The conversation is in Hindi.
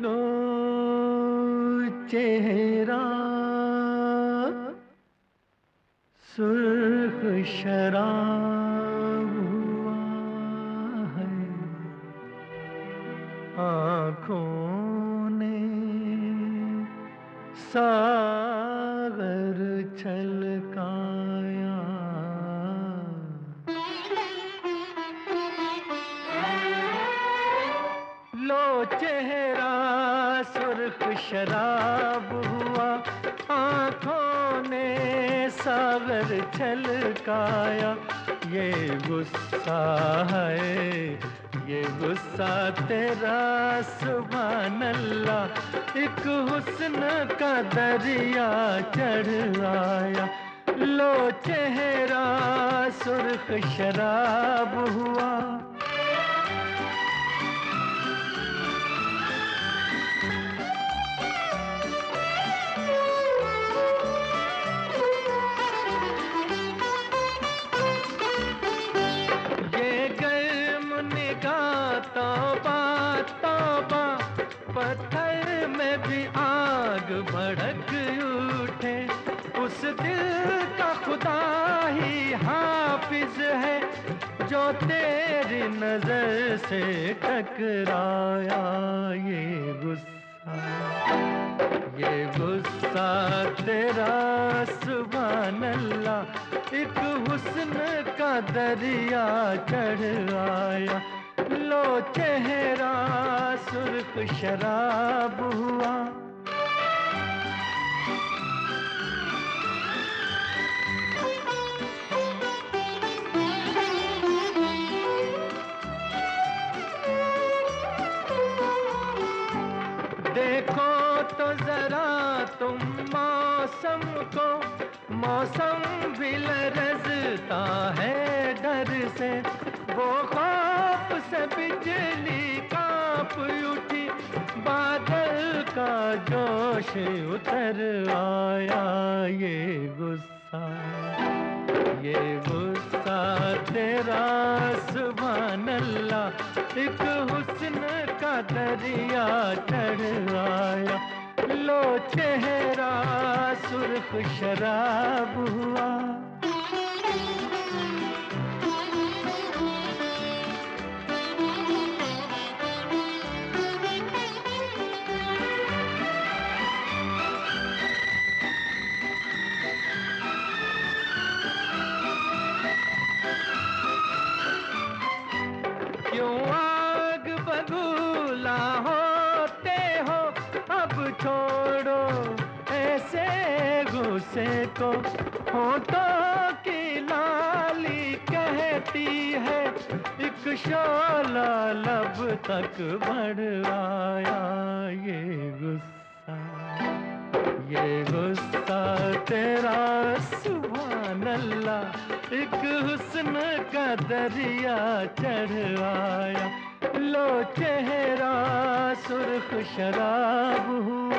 लो चेहरा सुर्ख शराब हुआ है, आँखों ने सागर छलकाया। लो चेहरा सुर्ख शराब हुआ, आँखों ने सागर छलकाया। ये गुस्सा है, ये गुस्सा तेरा सुभान अल्लाह, एक हुस्न का दरिया चढ़ आया। लो चेहरा सुर्ख शराब हुआ। तौबा तौबा, पत्थर में भी आग भड़क उठे। उस दिल का खुदा ही हाफिज है, जो तेरी नजर से टकराया। ये गुस्सा तेरा सुभान अल्लाह, एक हुस्न का दरिया चढ़ आया। लो चेहरा सुर्ख शराब हुआ। देखो तो जरा तुम मौसम को, मौसम भी लरजता है डर से। वो खौफ से बिजली कांप उठी, बादल का जोश उतर आया। ये गुस्सा तेरा सुभान अल्लाह, एक हुस्न का दरिया चढ़ आया। लो चेहरा सुर्ख शराब हुआ। क्यों आग बबूला होते हो, अब छोड़ो ऐसे गुस्से को। होठों की लाली कहती है, एक शोला लब तक बढ़ आया। ये गुस्सा तेरा सुभान अल्लाह, एक हुस्न का दरिया चढ़ आया। लो चेहरा सुर्ख शराब हुआ।